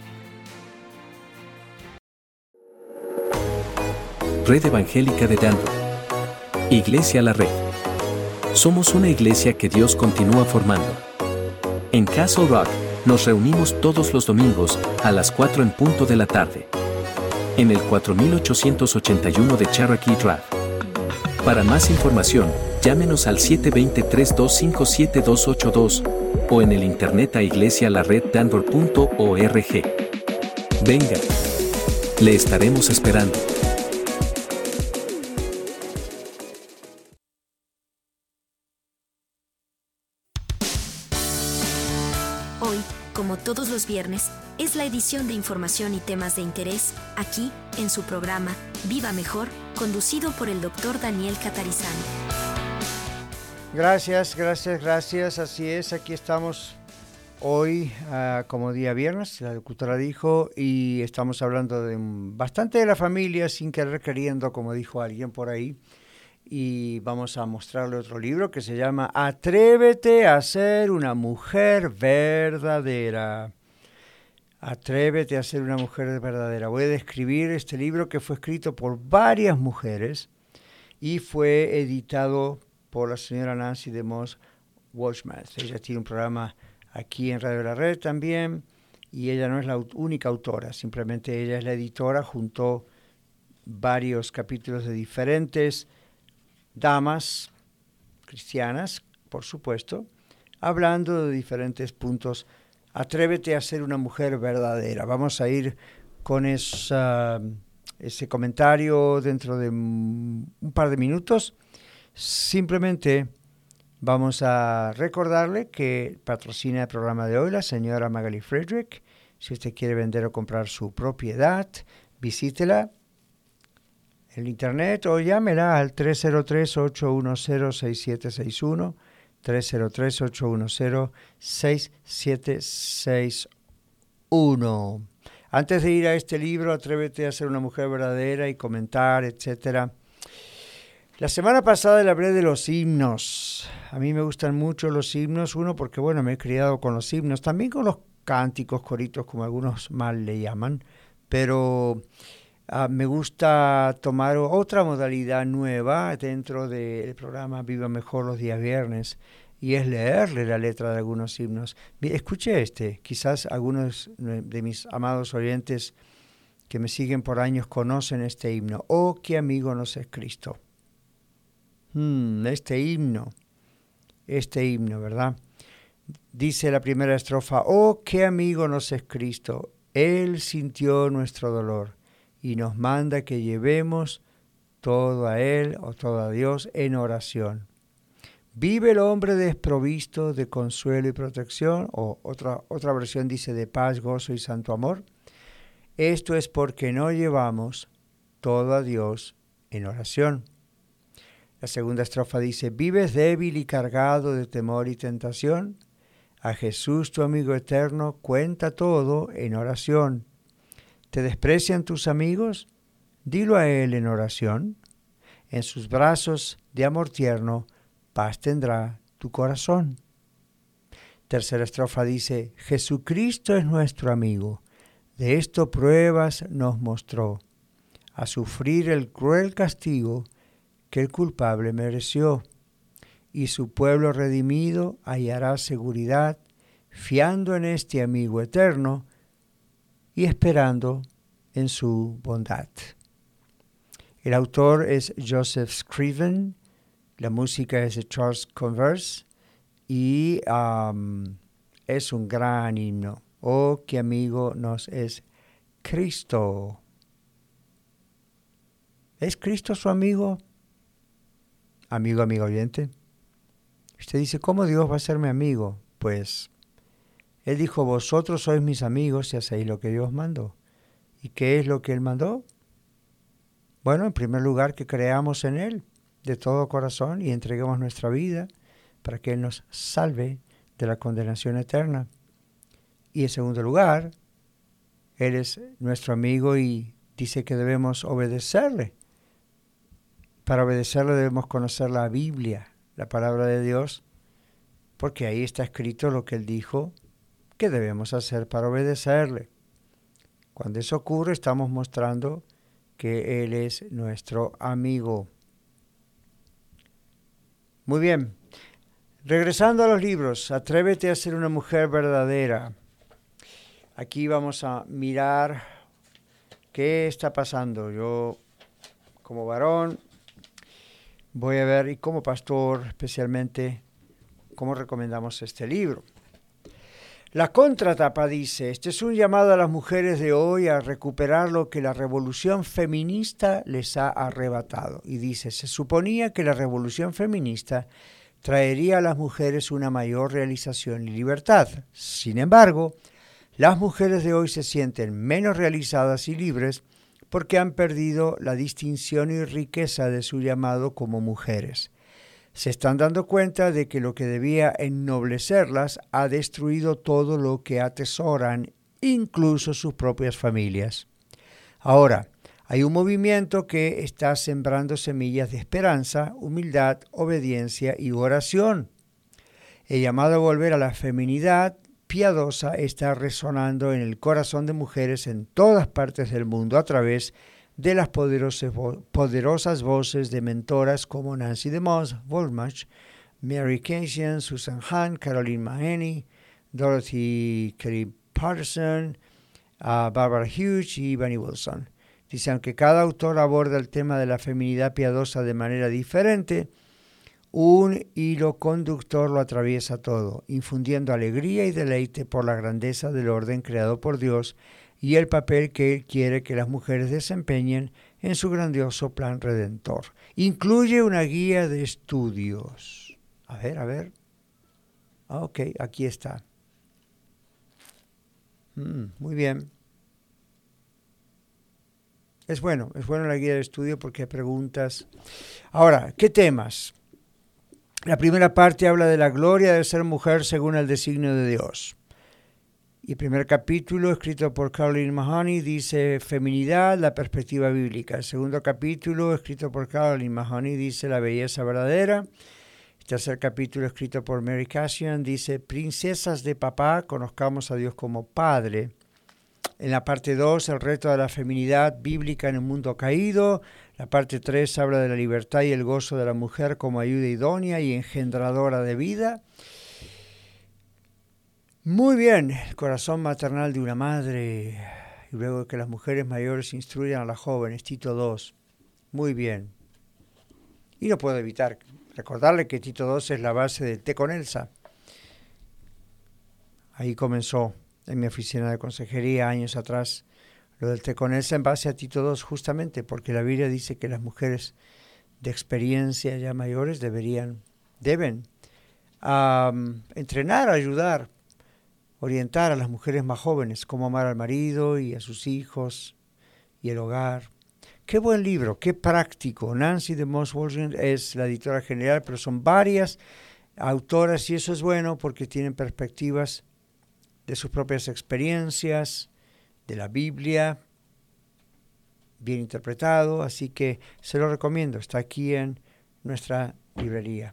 Red Evangélica de Denver. Iglesia La Red. Somos una iglesia que Dios continúa formando. En Castle Rock, nos reunimos todos los domingos a las cuatro en punto de la tarde. En el cuatro mil ochocientos ochenta y uno de Cherokee Drive. Para más información, llámenos al siete dos cero, tres dos cinco, siete dos ocho dos o en el internet a iglesia la red denver punto org. Venga, le estaremos esperando. Hoy, como todos los viernes, es la edición de información y temas de interés, aquí, en su programa, Viva Mejor, conducido por el doctor Daniel Catarizano. Gracias, gracias, gracias. Así es, aquí estamos hoy uh, como día viernes, la locutora dijo, y estamos hablando de un, bastante de la familia, sin querer queriendo, como dijo alguien por ahí. y vamos a mostrarle otro libro que se llama Atrévete a ser una mujer verdadera. Atrévete a ser una mujer verdadera. Voy a describir este libro que fue escrito por varias mujeres y fue editado por la señora Nancy DeMoss Watchmath. Ella tiene un programa aquí en Radio La Red también, y ella no es la única autora, simplemente ella es la editora, juntó varios capítulos de diferentes damas cristianas, por supuesto, hablando de diferentes puntos. Atrévete a ser una mujer verdadera. Vamos a ir con esa, ese comentario dentro de un par de minutos. Simplemente vamos a recordarle que patrocina el programa de hoy la señora Magali Friedrich. Si usted quiere vender o comprar su propiedad, visítela en el internet o llámela al tres cero tres, ocho uno cero, seis siete seis uno, tres cero tres, ocho uno cero, seis siete seis uno. Antes de ir a este libro, Atrévete a ser una mujer verdadera y comentar, etcétera. La semana pasada le hablé de los himnos. A mí me gustan mucho los himnos, uno porque, bueno, me he criado con los himnos, también con los cánticos, coritos, como algunos mal le llaman, pero uh, me gusta tomar otra modalidad nueva dentro del programa Viva Mejor los días viernes, y es leerle la letra de algunos himnos. Escuche este, quizás algunos de mis amados oyentes que me siguen por años conocen este himno. Oh, qué amigo nos es Cristo. Hmm, este himno, este himno, ¿verdad? Dice la primera estrofa, oh, qué amigo nos es Cristo, Él sintió nuestro dolor y nos manda que llevemos todo a Él o todo a Dios en oración. Vive el hombre desprovisto de consuelo y protección, o otra, otra versión dice de paz, gozo y santo amor. Esto es porque no llevamos todo a Dios en oración. La segunda estrofa dice, vives débil y cargado de temor y tentación. A Jesús, tu amigo eterno, cuenta todo en oración. ¿Te desprecian tus amigos? Dilo a Él en oración. En sus brazos de amor tierno, paz tendrá tu corazón. Tercera estrofa dice, Jesucristo es nuestro amigo. De esto pruebas nos mostró. A sufrir el cruel castigo que el culpable mereció, y su pueblo redimido hallará seguridad, fiando en este amigo eterno y esperando en su bondad. El autor es Joseph Scriven, la música es de Charles Converse, y um, es un gran himno. Oh, qué amigo nos es Cristo. ¿Es Cristo su amigo? Amigo, amigo oyente. Usted dice, ¿cómo Dios va a ser mi amigo? Pues, Él dijo, vosotros sois mis amigos si hacéis lo que Dios mandó. ¿Y qué es lo que Él mandó? Bueno, en primer lugar, que creamos en Él de todo corazón y entreguemos nuestra vida para que Él nos salve de la condenación eterna. Y en segundo lugar, Él es nuestro amigo y dice que debemos obedecerle. Para obedecerle debemos conocer la Biblia, la palabra de Dios, porque ahí está escrito lo que Él dijo que debemos hacer para obedecerle. Cuando eso ocurre, estamos mostrando que Él es nuestro amigo. Muy bien. Regresando a los libros, Atrévete a ser una mujer verdadera. Aquí vamos a mirar qué está pasando. Yo, como varón, voy a ver, y como pastor especialmente, cómo recomendamos este libro. La contratapa dice, este es un llamado a las mujeres de hoy a recuperar lo que la revolución feminista les ha arrebatado. Y dice, se suponía que la revolución feminista traería a las mujeres una mayor realización y libertad. Sin embargo, las mujeres de hoy se sienten menos realizadas y libres porque han perdido la distinción y riqueza de su llamado como mujeres. Se están dando cuenta de que lo que debía ennoblecerlas ha destruido todo lo que atesoran, incluso sus propias familias. Ahora, Hay un movimiento que está sembrando semillas de esperanza, humildad, obediencia y oración. El llamado a volver a la feminidad piadosa está resonando en el corazón de mujeres en todas partes del mundo a través de las poderosas, vo- poderosas voces de mentoras como Nancy DeMoss Volmach, Mary Kasian, Susan Hahn, Caroline Mahoney, Dorothy Kelly Patterson, uh, Barbara Hughes y Bunny Wilson. Dice, aunque cada autor aborda el tema de la feminidad piadosa de manera diferente, un hilo conductor lo atraviesa todo, infundiendo alegría y deleite por la grandeza del orden creado por Dios y el papel que Él quiere que las mujeres desempeñen en su grandioso plan redentor. Incluye una guía de estudios. A ver, a ver. Ok, aquí está. Mm, muy bien. Es bueno, es bueno la guía de estudio porque hay preguntas. Ahora, ¿qué temas? La primera parte habla de la gloria de ser mujer según el designio de Dios. Y el primer capítulo, escrito por Caroline Mahoney, dice feminidad, la perspectiva bíblica. El segundo capítulo, escrito por Caroline Mahoney, dice la belleza verdadera. El tercer capítulo, escrito por Mary Kasian, dice princesas de papá, conozcamos a Dios como Padre. En la parte dos, el reto de la feminidad bíblica en el mundo caído. La parte tres habla de la libertad y el gozo de la mujer como ayuda idónea y engendradora de vida. Muy bien, el corazón maternal de una madre. Y luego que las mujeres mayores instruyan a las jóvenes, Tito dos. Muy bien. Y no puedo evitar recordarle que Tito dos es la base del té con Elsa. Ahí comenzó en mi oficina de consejería años atrás, lo del té con Elsa en base a Tito dos, justamente porque la Biblia dice que las mujeres de experiencia ya mayores deberían, deben um, entrenar, ayudar, orientar a las mujeres más jóvenes cómo amar al marido y a sus hijos y el hogar. Qué buen libro, qué práctico. Nancy DeMoss Volmach es la editora general, pero son varias autoras y eso es bueno porque tienen perspectivas de sus propias experiencias, de la Biblia, bien interpretado, así que se lo recomiendo, está aquí en nuestra librería.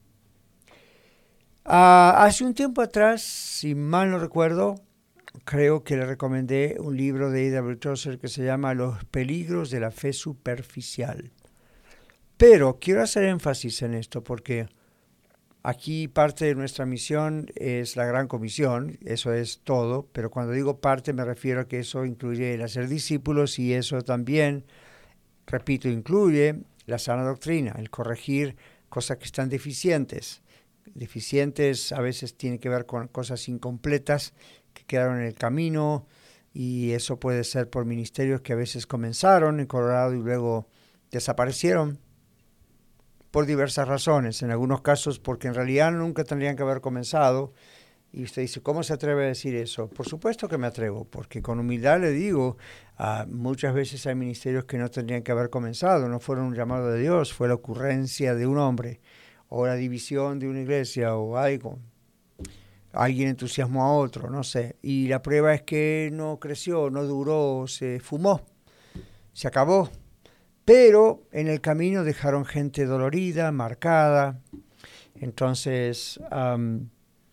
Uh, hace un tiempo atrás, si mal no recuerdo, creo que le recomendé un libro de A W Tozer que se llama Los peligros de la fe superficial. Pero quiero hacer énfasis en esto porque aquí parte de nuestra misión es la Gran Comisión, eso es todo, pero cuando digo parte me refiero a que eso incluye el hacer discípulos y eso también, repito, incluye la sana doctrina, el corregir cosas que están deficientes. Deficientes a veces tiene que ver con cosas incompletas que quedaron en el camino y eso puede ser por ministerios que a veces comenzaron en Colorado y luego desaparecieron. Por diversas razones, en algunos casos porque en realidad nunca tendrían que haber comenzado. Y usted dice, ¿cómo se atreve a decir eso? Por supuesto que me atrevo, porque con humildad le digo, uh, muchas veces hay ministerios que no tendrían que haber comenzado, no fueron un llamado de Dios, fue la ocurrencia de un hombre, o la división de una iglesia, o algo. Alguien entusiasmó a otro, no sé. Y la prueba es que no creció, no duró, se fumó, se acabó. Pero en el camino dejaron gente dolorida, marcada. Entonces, um,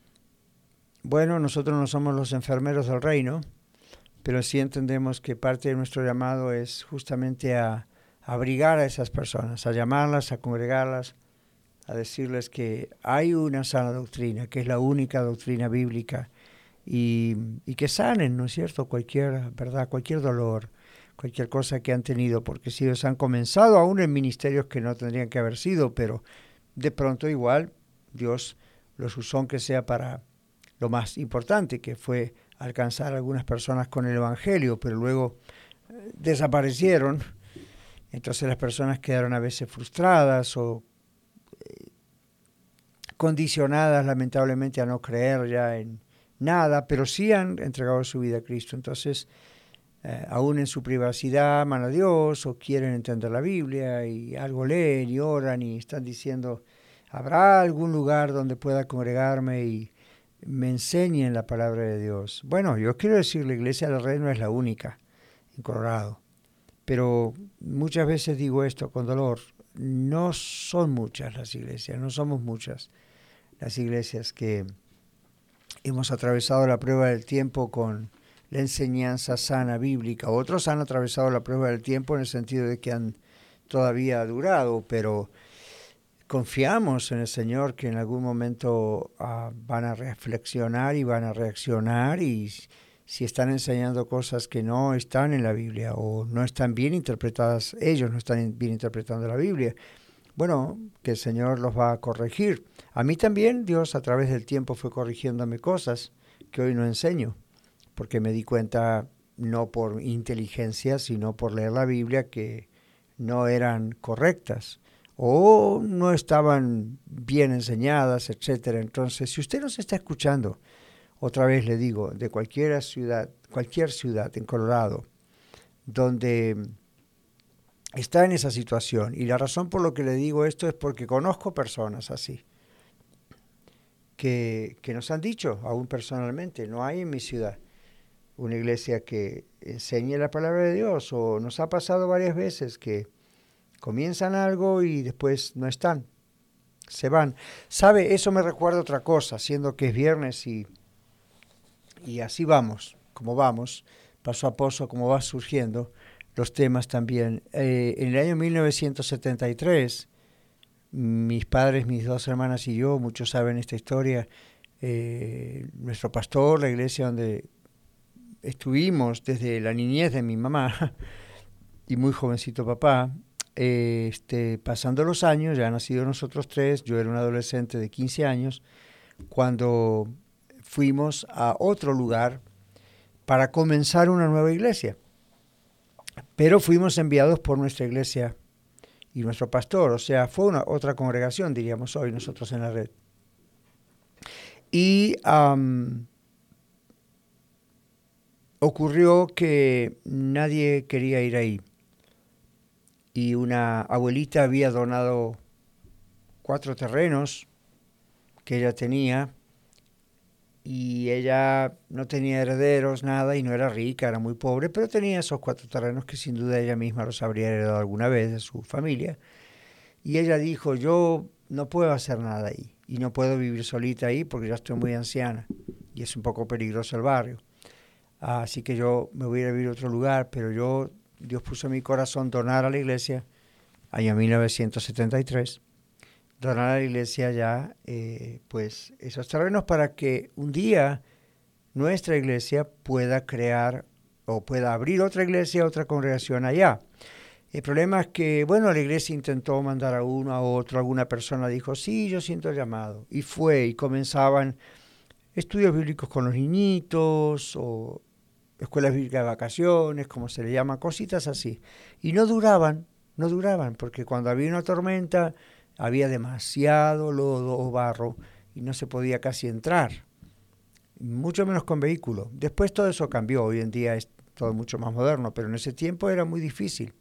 bueno, nosotros no somos los enfermeros del reino, pero sí entendemos que parte de nuestro llamado es justamente a, a abrigar a esas personas, a llamarlas, a congregarlas, a decirles que hay una sana doctrina, que es la única doctrina bíblica, y, y que sanen, ¿no es cierto?, cualquier verdad, cualquier dolor, cualquier cosa que han tenido, porque si ellos han comenzado aún en ministerios que no tendrían que haber sido, pero de pronto igual Dios los usó aunque sea para lo más importante, que fue alcanzar a algunas personas con el Evangelio, pero luego eh, desaparecieron, entonces las personas quedaron a veces frustradas o eh, condicionadas lamentablemente a no creer ya en nada, pero sí han entregado su vida a Cristo, entonces Eh, aún en su privacidad aman a Dios o quieren entender la Biblia y algo leen y oran y están diciendo, ¿habrá algún lugar donde pueda congregarme y me enseñen la palabra de Dios? Bueno, yo quiero decir, la Iglesia de la Red no es la única en Colorado, pero muchas veces digo esto con dolor, no son muchas las iglesias, no somos muchas las iglesias que hemos atravesado la prueba del tiempo con la enseñanza sana bíblica. Otros han atravesado la prueba del tiempo en el sentido de que han todavía durado, pero confiamos en el Señor que en algún momento uh, van a reflexionar y van a reaccionar, y si están enseñando cosas que no están en la Biblia o no están bien interpretadas, ellos no están bien interpretando la Biblia, bueno, que el Señor los va a corregir. A mí también Dios a través del tiempo fue corrigiéndome cosas que hoy no enseño, porque me di cuenta, no por inteligencia, sino por leer la Biblia, que no eran correctas o no estaban bien enseñadas, etcétera. Entonces, si usted nos está escuchando, otra vez le digo, de cualquier ciudad, cualquier ciudad en Colorado, donde está en esa situación, y la razón por lo que le digo esto es porque conozco personas así, que, que nos han dicho, aún personalmente, no hay en mi ciudad una iglesia que enseñe la palabra de Dios, o nos ha pasado varias veces que comienzan algo y después no están, se van. ¿Sabe? Eso me recuerda otra cosa, siendo que es viernes y, y así vamos, como vamos, paso a paso, como va surgiendo los temas también. Eh, en el año mil novecientos setenta y tres, mis padres, mis dos hermanas y yo, muchos saben esta historia, eh, nuestro pastor, la iglesia donde estuvimos desde la niñez de mi mamá y muy jovencito papá, eh, este, pasando los años, ya han nacido nosotros tres, yo era un adolescente de quince años, cuando fuimos a otro lugar para comenzar una nueva iglesia. Pero fuimos enviados por nuestra iglesia y nuestro pastor, o sea, fue una otra congregación, diríamos hoy nosotros en la red. Y um, ocurrió que nadie quería ir ahí. Y una abuelita había donado cuatro terrenos que ella tenía, y ella no tenía herederos, nada, y no era rica, era muy pobre, pero tenía esos cuatro terrenos que sin duda ella misma los habría heredado alguna vez de su familia. Y ella dijo, yo no puedo hacer nada ahí, y no puedo vivir solita ahí porque ya estoy muy anciana, y es un poco peligroso el barrio. Así que yo me voy a ir a vivir a otro lugar, pero yo, Dios puso en mi corazón donar a la iglesia, año mil novecientos setenta y tres, donar a la iglesia ya, eh, pues, esos terrenos para que un día nuestra iglesia pueda crear o pueda abrir otra iglesia, otra congregación allá. El problema es que, bueno, la iglesia intentó mandar a uno, a otro, alguna persona dijo, sí, yo siento el llamado, y fue, y comenzaban estudios bíblicos con los niñitos, o escuelas bíblicas de vacaciones, como se le llama, cositas así. Y no duraban, no duraban, porque cuando había una tormenta había demasiado lodo o barro y no se podía casi entrar, mucho menos con vehículo. Después todo eso cambió, hoy en día es todo mucho más moderno, pero en ese tiempo era muy difícil.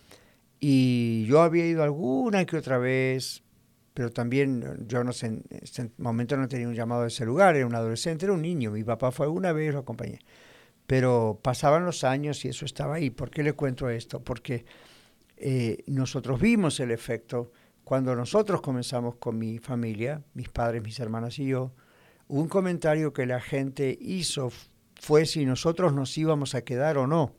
Y yo había ido alguna que otra vez, pero también yo no sé, en ese momento no tenía un llamado de ese lugar, era un adolescente, era un niño, mi papá fue alguna vez, lo acompañé. Pero pasaban los años y eso estaba ahí. ¿Por qué le cuento esto? Porque eh, nosotros vimos el efecto cuando nosotros comenzamos con mi familia, mis padres, mis hermanas y yo. Un comentario que la gente hizo fue si nosotros nos íbamos a quedar o no.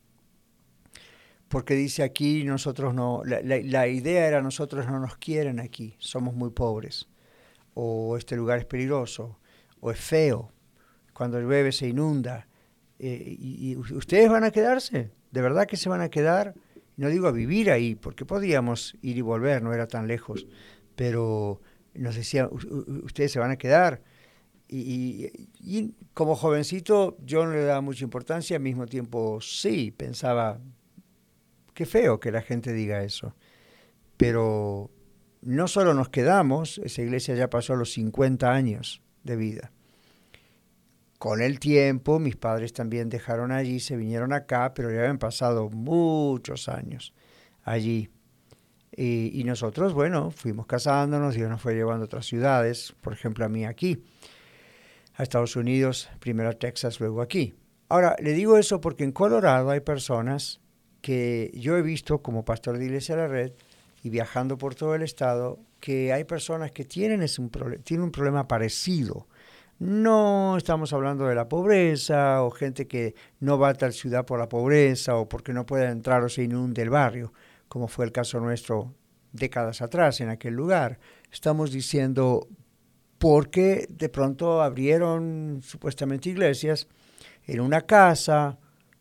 Porque dice aquí, nosotros no, la, la, la idea era nosotros no nos quieren aquí, somos muy pobres, o este lugar es peligroso, o es feo, cuando llueve se inunda, eh, y, y ustedes van a quedarse, de verdad que se van a quedar, no digo a vivir ahí, porque podíamos ir y volver, no era tan lejos, pero nos decían, ustedes se van a quedar, y, y, y como jovencito yo no le daba mucha importancia, al mismo tiempo sí, pensaba, qué feo que la gente diga eso. Pero no solo nos quedamos, esa iglesia ya pasó los cincuenta años de vida. Con el tiempo, mis padres también dejaron allí, se vinieron acá, pero ya habían pasado muchos años allí. Y, y nosotros, bueno, fuimos casándonos, Dios nos fue llevando a otras ciudades, por ejemplo a mí aquí, a Estados Unidos, primero a Texas, luego aquí. Ahora, le digo eso porque en Colorado hay personas que yo he visto como pastor de Iglesia La Red y viajando por todo el estado, que hay personas que tienen, ese un, proble- tienen un problema parecido. No estamos hablando de la pobreza o gente que no va a tal ciudad por la pobreza o porque no puede entrar o se inunde el barrio, como fue el caso nuestro décadas atrás en aquel lugar. Estamos diciendo porque de pronto abrieron supuestamente iglesias en una casa,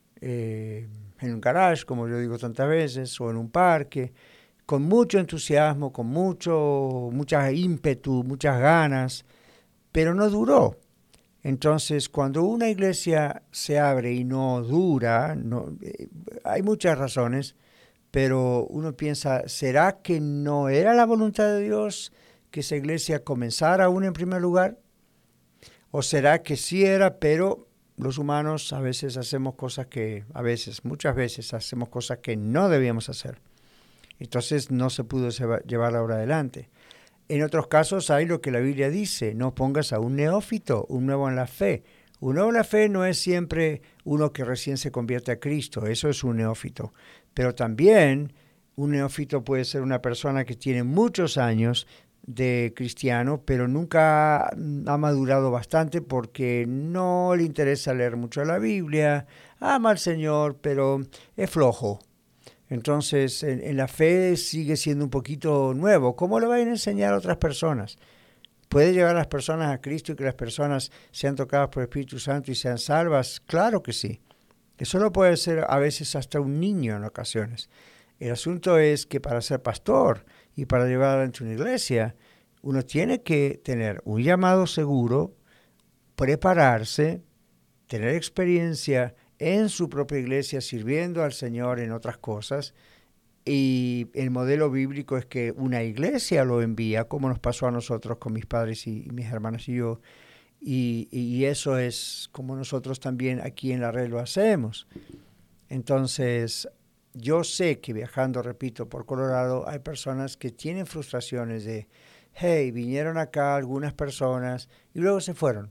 eh, en un garage, como yo digo tantas veces, o en un parque, con mucho entusiasmo, con mucho, mucha ímpetu, muchas ganas, pero no duró. Entonces, cuando una iglesia se abre y no dura, no, eh, hay muchas razones, pero uno piensa, ¿será que no era la voluntad de Dios que esa iglesia comenzara aún en primer lugar? ¿O será que sí era, pero los humanos a veces hacemos cosas que, a veces, muchas veces hacemos cosas que no debíamos hacer? Entonces no se pudo llevar ahora adelante. En otros casos hay lo que la Biblia dice, no pongas a un neófito, un nuevo en la fe. Un nuevo en la fe no es siempre uno que recién se convierte a Cristo, eso es un neófito. Pero también un neófito puede ser una persona que tiene muchos años de cristiano, pero nunca ha madurado bastante porque no le interesa leer mucho la Biblia, ama al Señor, pero es flojo. Entonces, en, en la fe sigue siendo un poquito nuevo. ¿Cómo le van a enseñar a otras personas? ¿Puede llevar a las personas a Cristo y que las personas sean tocadas por el Espíritu Santo y sean salvas? Claro que sí. Eso lo puede ser a veces hasta un niño en ocasiones. El asunto es que para ser pastor y para llevar adelante una iglesia, uno tiene que tener un llamado seguro, prepararse, tener experiencia en su propia iglesia, sirviendo al Señor en otras cosas. Y el modelo bíblico es que una iglesia lo envía, como nos pasó a nosotros con mis padres y, y mis hermanas y yo. Y, y eso es como nosotros también aquí en la red lo hacemos. Entonces, yo sé que viajando, repito, por Colorado, hay personas que tienen frustraciones de, hey, vinieron acá algunas personas y luego se fueron.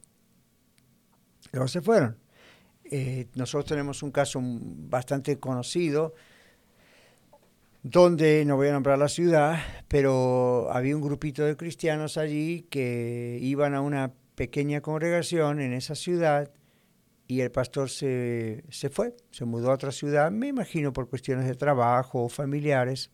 Luego se fueron. Eh, nosotros tenemos un caso bastante conocido donde, no voy a nombrar la ciudad, pero había un grupito de cristianos allí que iban a una pequeña congregación en esa ciudad y el pastor se, se fue, se mudó a otra ciudad, me imagino por cuestiones de trabajo o familiares,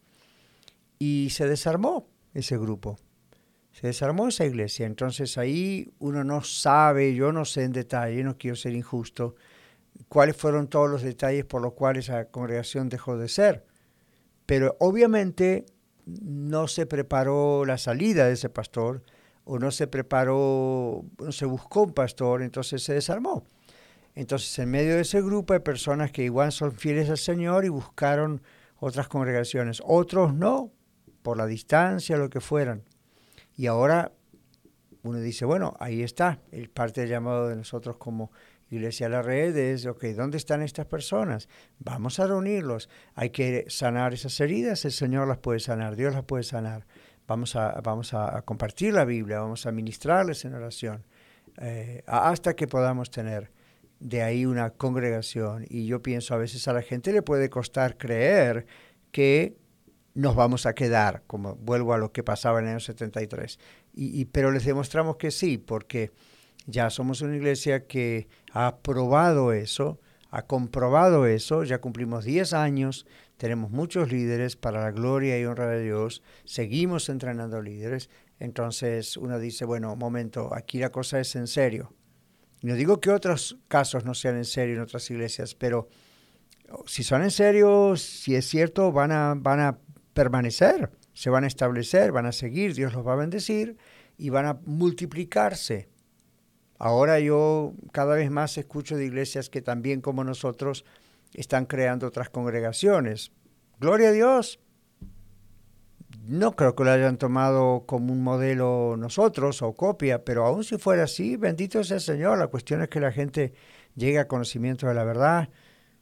y se desarmó ese grupo, se desarmó esa iglesia. Entonces ahí uno no sabe, yo no sé en detalle, no quiero ser injusto, cuáles fueron todos los detalles por los cuales esa congregación dejó de ser. Pero obviamente no se preparó la salida de ese pastor, o no se preparó, no se buscó un pastor, entonces se desarmó. Entonces en medio de ese grupo hay personas que igual son fieles al Señor y buscaron otras congregaciones. Otros no, por la distancia, lo que fueran. Y ahora uno dice, bueno, ahí está, el parte del llamado de nosotros como Iglesia La Red es, ok, ¿dónde están estas personas? Vamos a reunirlos. Hay que sanar esas heridas, el Señor las puede sanar, Dios las puede sanar. Vamos a, vamos a compartir la Biblia, vamos a ministrarles en oración, eh, hasta que podamos tener de ahí una congregación. Y yo pienso, a veces a la gente le puede costar creer que nos vamos a quedar, como vuelvo a lo que pasaba en el año setenta y tres. Y, y, pero les demostramos que sí, porque ya somos una iglesia que ha probado eso, ha comprobado eso, ya cumplimos diez años, tenemos muchos líderes para la gloria y honra de Dios, seguimos entrenando líderes. Entonces uno dice, bueno, un momento, aquí la cosa es en serio. No digo que otros casos no sean en serio en otras iglesias, pero si son en serio, si es cierto, van a, van a permanecer, se van a establecer, van a seguir, Dios los va a bendecir y van a multiplicarse. Ahora yo cada vez más escucho de iglesias que también como nosotros están creando otras congregaciones. Gloria a Dios. No creo que lo hayan tomado como un modelo nosotros o copia, pero aún si fuera así, bendito sea el Señor. La cuestión es que la gente llegue a conocimiento de la verdad.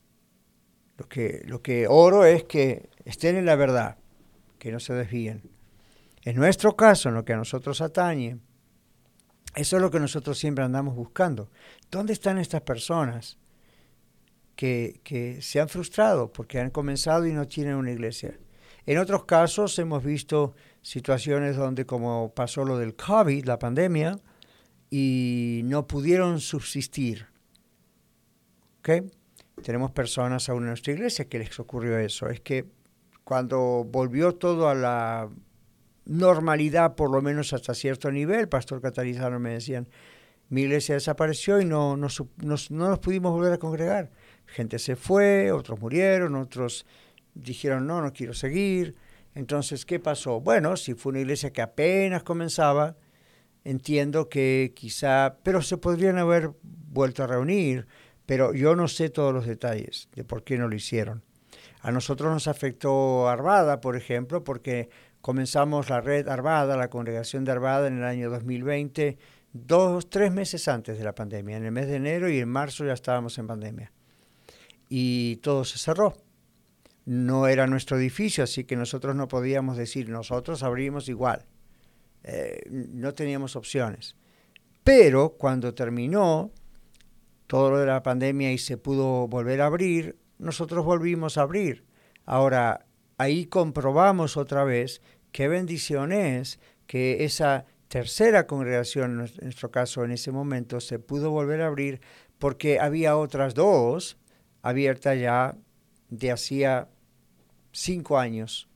Lo que, lo que oro es que estén en la verdad, que no se desvíen. En nuestro caso, en lo que a nosotros atañe, eso es lo que nosotros siempre andamos buscando. ¿Dónde están estas personas que, que se han frustrado porque han comenzado y no tienen una iglesia. En otros casos hemos visto situaciones donde, como pasó lo del COVID, la pandemia, y no pudieron subsistir. ¿Okay? Tenemos personas aún en nuestra iglesia que les ocurrió eso. Es que cuando volvió todo a la normalidad, por lo menos hasta cierto nivel, Pastor Catarizano me decían, mi iglesia desapareció y no, no, no, no nos pudimos volver a congregar. Gente se fue, otros murieron, otros dijeron, no, no quiero seguir. Entonces, ¿qué pasó? Bueno, si fue una iglesia que apenas comenzaba, entiendo que quizá, pero se podrían haber vuelto a reunir, pero yo no sé todos los detalles de por qué no lo hicieron. A nosotros nos afectó Arvada, por ejemplo, porque comenzamos la red Arvada, la congregación de Arvada en el año dos mil veinte, dos, tres meses antes de la pandemia, en el mes de enero, y en marzo ya estábamos en pandemia. Y todo se cerró. No era nuestro edificio, así que nosotros no podíamos decir, nosotros abrimos igual. Eh, no teníamos opciones. Pero cuando terminó todo lo de la pandemia y se pudo volver a abrir, nosotros volvimos a abrir. Ahora, ahí comprobamos otra vez qué bendición es que esa tercera congregación, en nuestro caso en ese momento, se pudo volver a abrir porque había otras dos abiertas ya de hacía cinco años.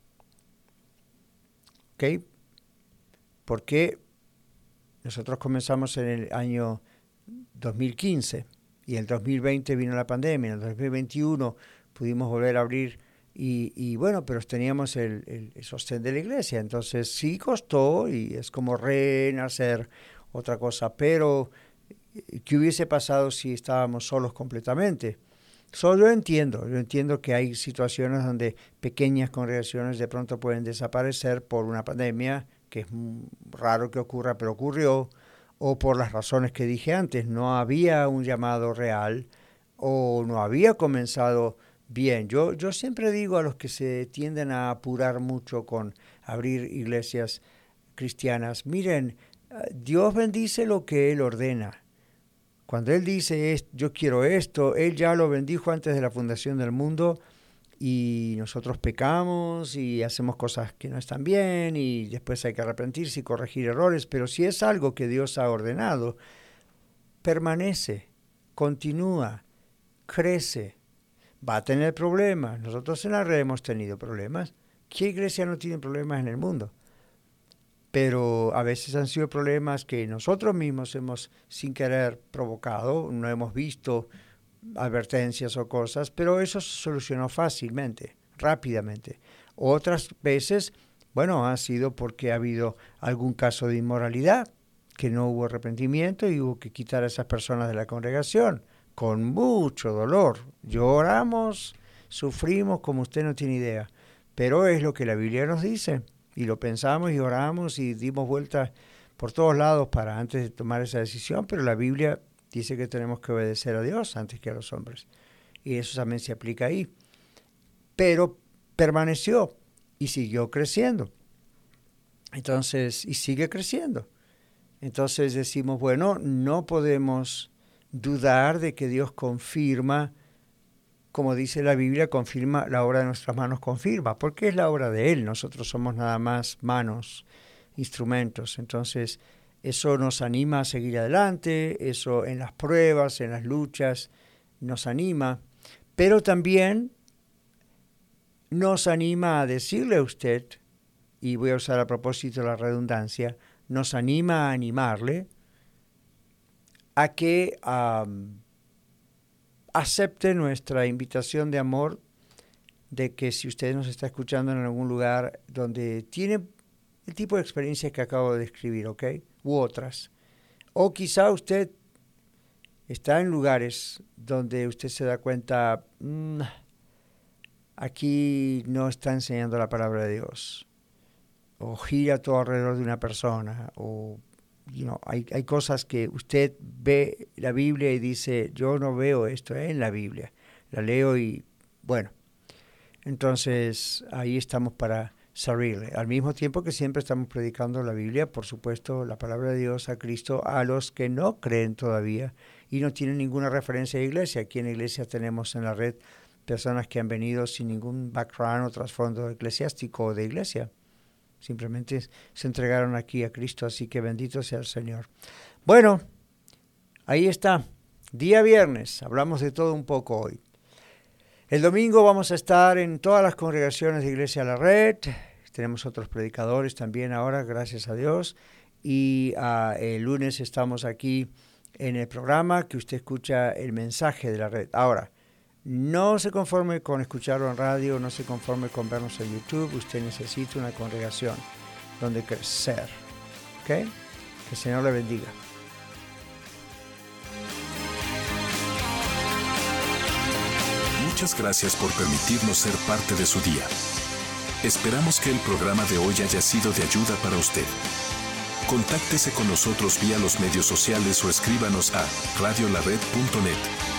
¿Ok? Porque nosotros comenzamos en el año dos mil quince y en el dos mil veinte vino la pandemia, en el dos mil veintiuno pudimos volver a abrir y, y bueno, pero teníamos el, el, el sostén de la iglesia, entonces sí costó y es como renacer otra cosa, pero ¿qué hubiese pasado si estábamos solos completamente? So, yo entiendo, yo entiendo que hay situaciones donde pequeñas congregaciones de pronto pueden desaparecer por una pandemia, que es raro que ocurra, pero ocurrió, o por las razones que dije antes, no había un llamado real o no había comenzado bien. Yo, yo siempre digo a los que se tienden a apurar mucho con abrir iglesias cristianas, miren, Dios bendice lo que Él ordena. Cuando Él dice, yo quiero esto, Él ya lo bendijo antes de la fundación del mundo y nosotros pecamos y hacemos cosas que no están bien y después hay que arrepentirse y corregir errores, pero si es algo que Dios ha ordenado, permanece, continúa, crece, va a tener problemas. Nosotros en la red hemos tenido problemas. ¿Qué iglesia no tiene problemas en el mundo? Pero a veces han sido problemas que nosotros mismos hemos sin querer provocado, no hemos visto advertencias o cosas, pero eso se solucionó fácilmente, rápidamente. Otras veces, bueno, ha sido porque ha habido algún caso de inmoralidad, que no hubo arrepentimiento y hubo que quitar a esas personas de la congregación, con mucho dolor. Lloramos, sufrimos como usted no tiene idea, pero es lo que la Biblia nos dice. Y lo pensamos y oramos y dimos vueltas por todos lados para antes de tomar esa decisión, pero la Biblia dice que tenemos que obedecer a Dios antes que a los hombres. Y eso también se aplica ahí. Pero permaneció y siguió creciendo. Entonces, y sigue creciendo. Entonces decimos, bueno, no podemos dudar de que Dios confirma, como dice la Biblia, confirma, la obra de nuestras manos confirma, porque es la obra de Él, nosotros somos nada más manos, instrumentos. Entonces, eso nos anima a seguir adelante, eso en las pruebas, en las luchas, nos anima, pero también nos anima a decirle a usted, y voy a usar a propósito la redundancia, nos anima a animarle a que um, acepte nuestra invitación de amor, de que si usted nos está escuchando en algún lugar donde tiene el tipo de experiencia que acabo de describir, ¿ok? U otras. O quizá usted está en lugares donde usted se da cuenta, mmm, aquí no está enseñando la palabra de Dios. O gira todo alrededor de una persona, o You know, hay, hay cosas que usted ve la Biblia y dice, yo no veo esto en la Biblia. La leo y, bueno, entonces ahí estamos para servirle. Al mismo tiempo que siempre estamos predicando la Biblia, por supuesto, la palabra de Dios a Cristo, a los que no creen todavía y no tienen ninguna referencia a iglesia. Aquí en la iglesia tenemos en la red personas que han venido sin ningún background o trasfondo eclesiástico o de iglesia. Simplemente se entregaron aquí a Cristo, así que bendito sea el Señor. Bueno, ahí está. Día viernes, hablamos de todo un poco hoy. El domingo vamos a estar en todas las congregaciones de Iglesia La Red. Tenemos otros predicadores también ahora, gracias a Dios. Y uh, el lunes estamos aquí en el programa que usted escucha el mensaje de la red. Ahora, no se conforme con escucharlo en radio, no se conforme con vernos en YouTube. Usted necesita una congregación donde crecer. ¿Ok? Que el Señor le bendiga. Muchas gracias por permitirnos ser parte de su día. Esperamos que el programa de hoy haya sido de ayuda para usted. Contáctese con nosotros vía los medios sociales o escríbanos a radio la red punto net.